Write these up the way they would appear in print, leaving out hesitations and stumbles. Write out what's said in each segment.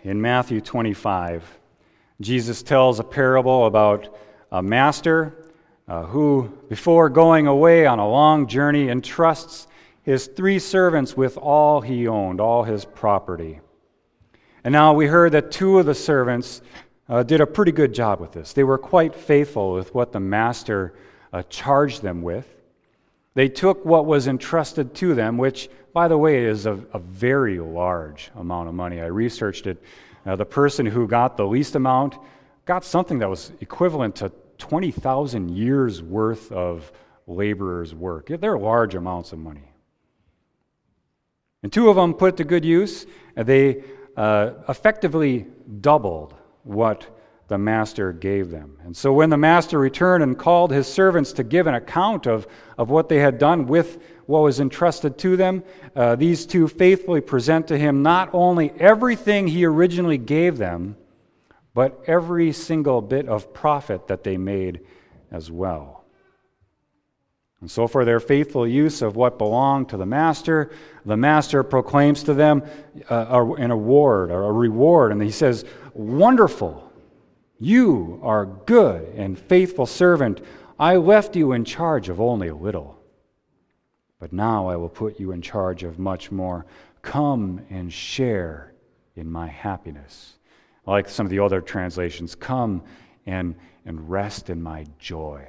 In Matthew 25, Jesus tells a parable about a master who, before going away on a long journey, entrusts his 3 servants with all he owned, all his property. And now we heard that 2 of the servants did a pretty good job with this. They were quite faithful with what the master charged them with. They took what was entrusted to them, which, by the way, is a very large amount of money. I researched it. The person who got the least amount got something that was equivalent to 20,000 years' worth of laborers' work. They're large amounts of money. And 2 of them put it to good use. They effectively doubled what the master gave them. And so when the master returned and called his servants to give an account of what they had done with what was entrusted to them, these 2 faithfully present to him not only everything he originally gave them, but every single bit of profit that they made as well. And so for their faithful use of what belonged to the master proclaims to them an award, or a reward, and he says, "Wonderful! You are good and faithful servant. I left you in charge of only a little, but now I will put you in charge of much more. Come and share in my happiness." I like some of the other translations, "Come and rest in my joy."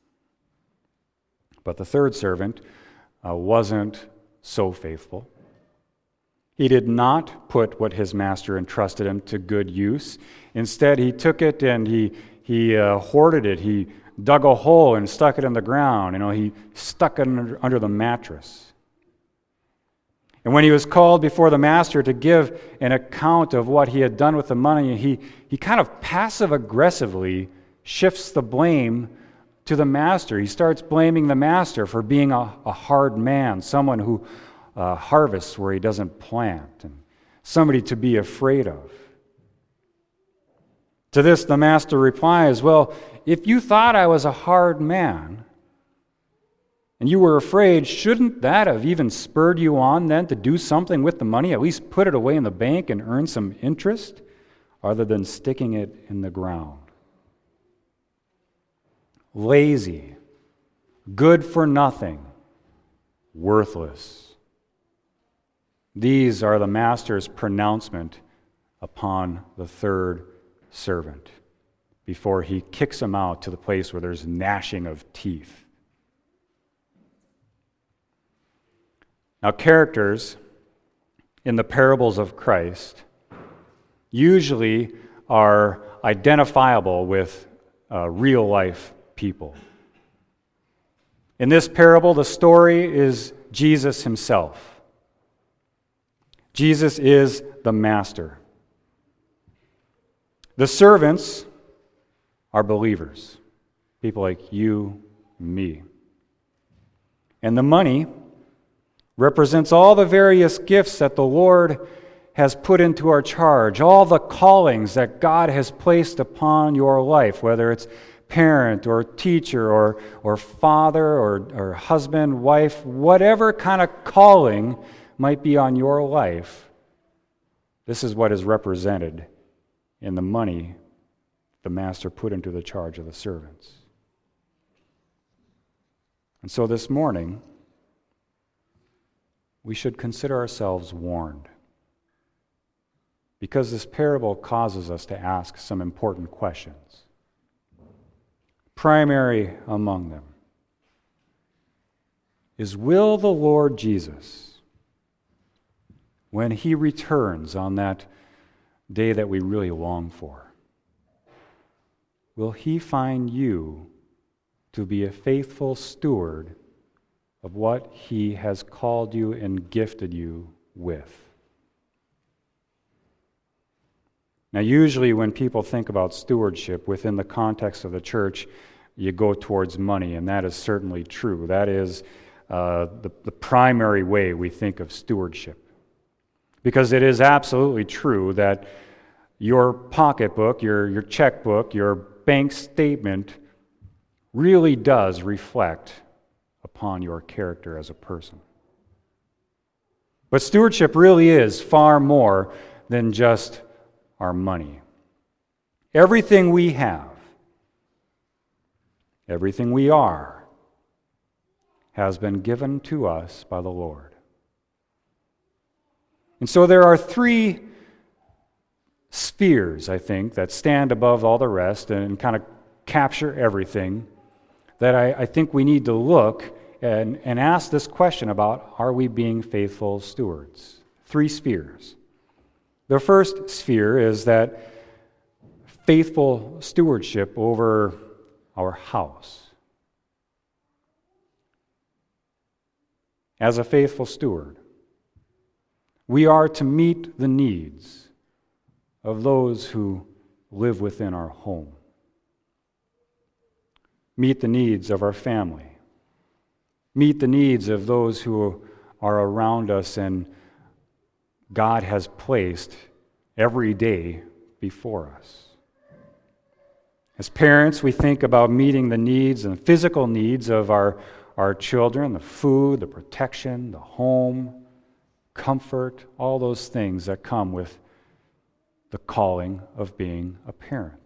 But the 3rd servant wasn't so faithful. He did not put what his master entrusted him to good use. Instead, he took it and he hoarded it. He dug a hole and stuck it in the ground. He stuck it under the mattress. And when he was called before the master to give an account of what he had done with the money, he kind of passive-aggressively shifts the blame to the master. He starts blaming the master for being a hard man, someone who harvests where he doesn't plant, and somebody to be afraid of. To this, the master replies, "Well, if you thought I was a hard man and you were afraid, shouldn't that have even spurred you on then to do something with the money, at least put it away in the bank and earn some interest, rather than sticking it in the ground?" Lazy, good for nothing, worthless. These are the master's pronouncement upon the 3rd servant before he kicks him out to the place where there's gnashing of teeth. Now, characters in the parables of Christ usually are identifiable with real-life people. In this parable, the story is Jesus himself. Jesus is the master. The servants are believers, people like you and me. And the money represents all the various gifts that the Lord has put into our charge, all the callings that God has placed upon your life, whether it's parent or teacher or father or husband, wife, whatever kind of calling might be on your life. This is what is represented in the money the master put into the charge of the servants. And so this morning, we should consider ourselves warned, because this parable causes us to ask some important questions. Primary among them is, will the Lord Jesus, when he returns on that day that we really long for, will he find you to be a faithful steward of what he has called you and gifted you with? Now, usually when people think about stewardship within the context of the church, you go towards money, and that is certainly true. That is the primary way we think of stewardship. Because it is absolutely true that your pocketbook, your checkbook, your bank statement really does reflect upon your character as a person. But stewardship really is far more than just our money. Everything we have, everything we are, has been given to us by the Lord. And so there are three spheres, I think, that stand above all the rest and kind of capture everything that I think we need to look and ask this question about, are we being faithful stewards? Three spheres. The first sphere is that faithful stewardship over our house. As a faithful steward, we are to meet the needs of those who live within our home. Meet the needs of our family. Meet the needs of those who are around us and God has placed every day before us. As parents, we think about meeting the needs and physical needs of our children, the food, the protection, the home, comfort, all those things that come with the calling of being a parent.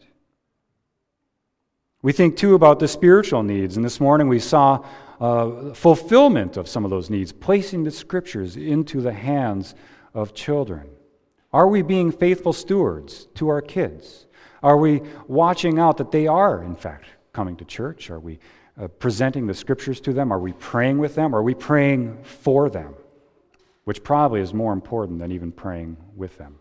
We think, too, about the spiritual needs, and this morning we saw fulfillment of some of those needs, placing the Scriptures into the hands of children. Are we being faithful stewards to our kids? Are we watching out that they are, in fact, coming to church? Are we presenting the Scriptures to them? Are we praying with them? Are we praying for them? Which probably is more important than even praying with them.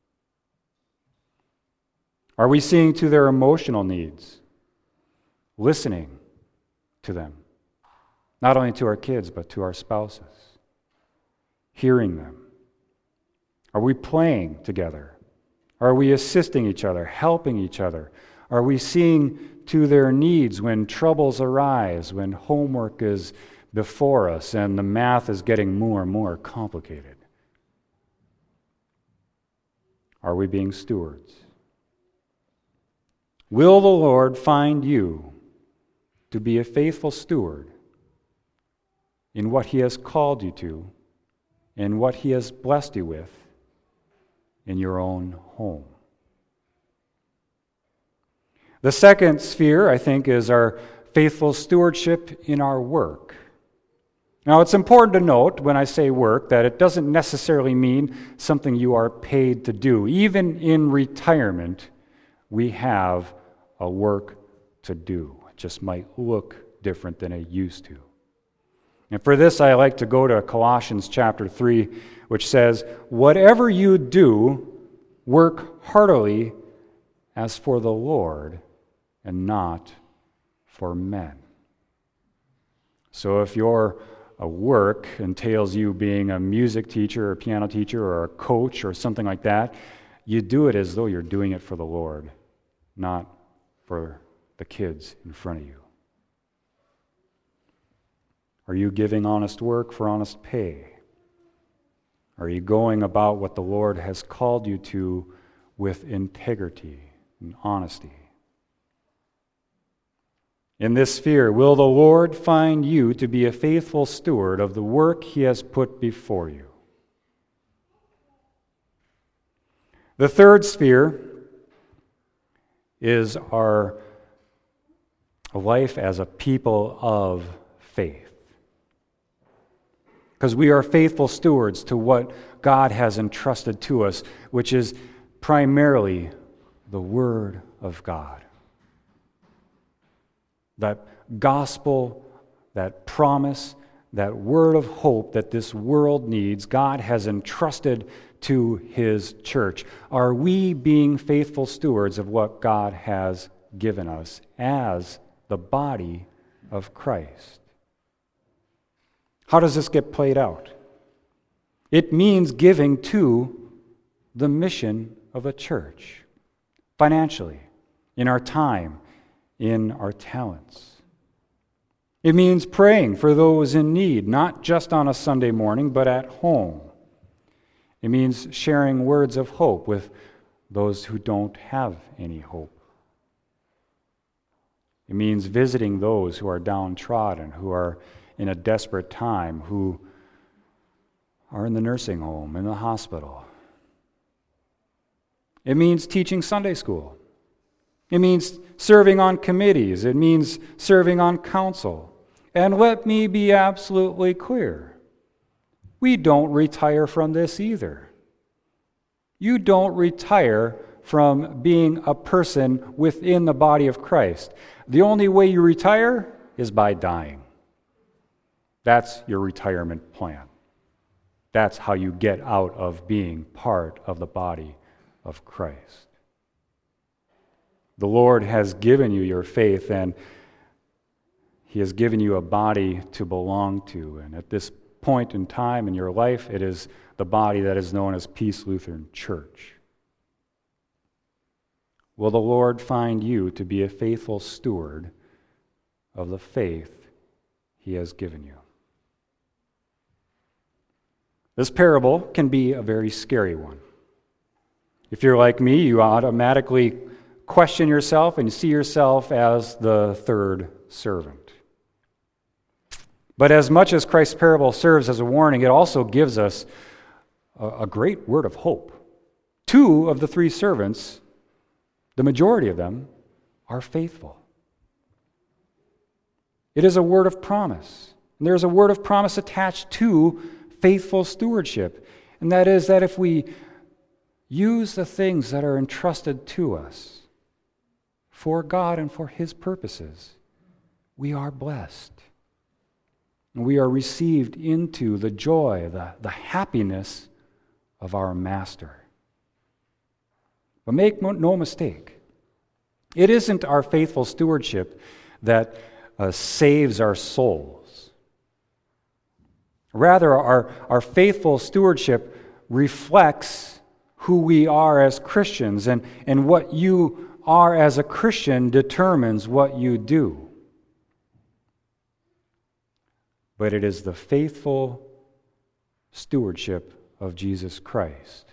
Are we seeing to their emotional needs? Listening to them. Not only to our kids, but to our spouses. Hearing them. Are we playing together? Are we assisting each other, helping each other? Are we seeing to their needs when troubles arise, when homework is before us and the math is getting more and more complicated? Are we being stewards? Will the Lord find you to be a faithful steward in what He has called you to, in what He has blessed you with in your own home? The second sphere, I think, is our faithful stewardship in our work. Now, it's important to note when I say work that it doesn't necessarily mean something you are paid to do. Even in retirement, we have a work to do. It just might look different than it used to. And for this, I like to go to Colossians chapter 3, which says, "Whatever you do, work heartily as for the Lord and not for men." So if your work entails you being a music teacher or a piano teacher or a coach or something like that, you do it as though you're doing it for the Lord, not for the kids in front of you. Are you giving honest work for honest pay? Are you going about what the Lord has called you to with integrity and honesty? In this sphere, will the Lord find you to be a faithful steward of the work He has put before you? The third sphere is our life as a people of faith. Because we are faithful stewards to what God has entrusted to us, which is primarily the Word of God. That gospel, that promise, that word of hope that this world needs, God has entrusted to His church. Are we being faithful stewards of what God has given us as the body of Christ? How does this get played out? It means giving to the mission of a church, financially, in our time, in our talents. It means praying for those in need, not just on a Sunday morning, but at home. It means sharing words of hope with those who don't have any hope. It means visiting those who are downtrodden, who are in a desperate time, who are in the nursing home, in the hospital. It means teaching Sunday school. It means serving on committees. It means serving on council. And let me be absolutely clear. We don't retire from this either. You don't retire from being a person within the body of Christ. The only way you retire is by dying. That's your retirement plan. That's how you get out of being part of the body of Christ. The Lord has given you your faith, and He has given you a body to belong to. And at this point in time in your life, it is the body that is known as Peace Lutheran Church. Will the Lord find you to be a faithful steward of the faith He has given you? This parable can be a very scary one. If you're like me, you automatically question yourself and see yourself as the third servant. But as much as Christ's parable serves as a warning, it also gives us a great word of hope. Two of the three servants, the majority of them, are faithful. It is a word of promise. And there's a word of promise attached to faithful stewardship. And that is that if we use the things that are entrusted to us for God and for His purposes, we are blessed. And we are received into the joy, the happiness of our Master. But make no mistake, it isn't our faithful stewardship that saves our souls. Rather, our faithful stewardship reflects who we are as Christians, and what you are as a Christian determines what you do. But it is the faithful stewardship of Jesus Christ,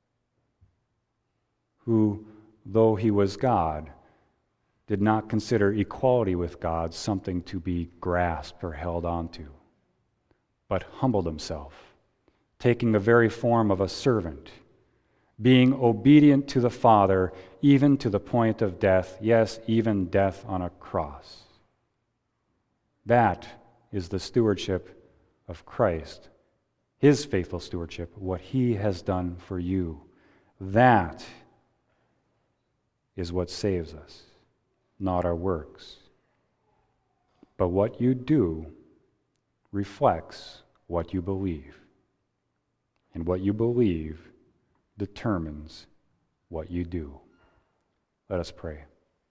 who, though He was God, did not consider equality with God something to be grasped or held onto, but humbled Himself, taking the very form of a servant, being obedient to the Father, even to the point of death, yes, even death on a cross. That is the stewardship of Christ, His faithful stewardship, what He has done for you. That is what saves us, not our works. But what you do reflects what you believe. And what you believe determines what you do. Let us pray.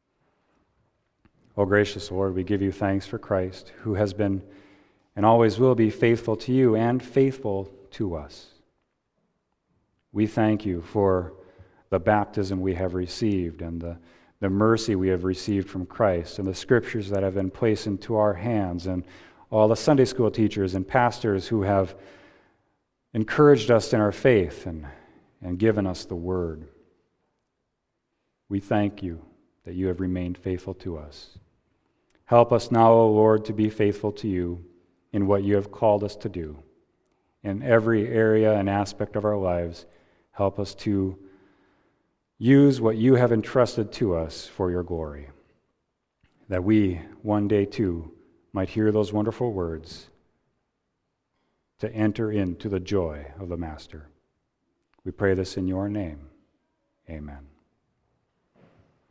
O gracious Lord, we give you thanks for Christ, who has been and always will be faithful to you and faithful to us. We thank you for the baptism we have received and the mercy we have received from Christ and the scriptures that have been placed into our hands, and all the Sunday school teachers and pastors who have encouraged us in our faith and given us the word. We thank you that you have remained faithful to us. Help us now, O Lord, to be faithful to you in what you have called us to do. In every area and aspect of our lives, help us to use what you have entrusted to us for your glory, that we one day too might hear those wonderful words to enter into the joy of the Master. We pray this in your name. Amen.